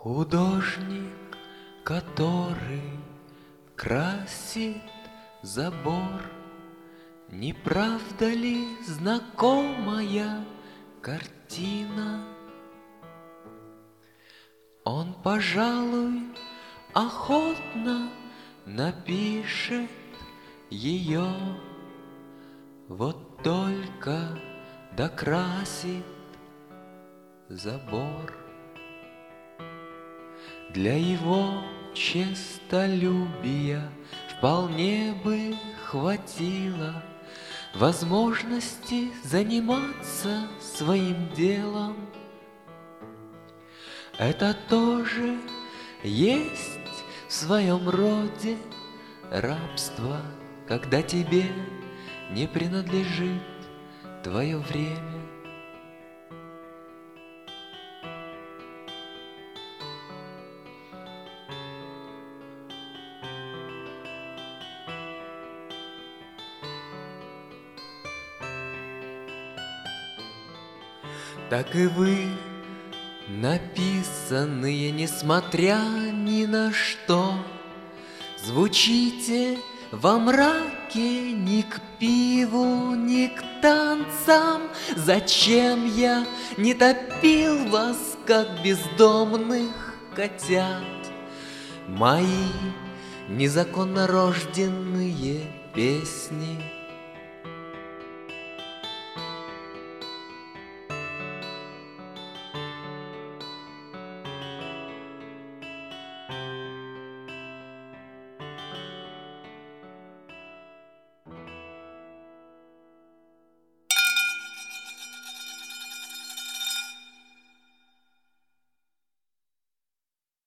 Художник, который красит забор, не правда ли знакомая картина? Он, пожалуй, охотно напишет ее, вот только докрасит забор. Для его честолюбия вполне бы хватило возможности заниматься своим делом. Это тоже есть в своем роде рабство, когда тебе не принадлежит твое время. Так и вы, написанные, несмотря ни на что, звучите во мраке ни к пиву, ни к танцам. Зачем я не топил вас, как бездомных котят? Мои незаконно рожденные песни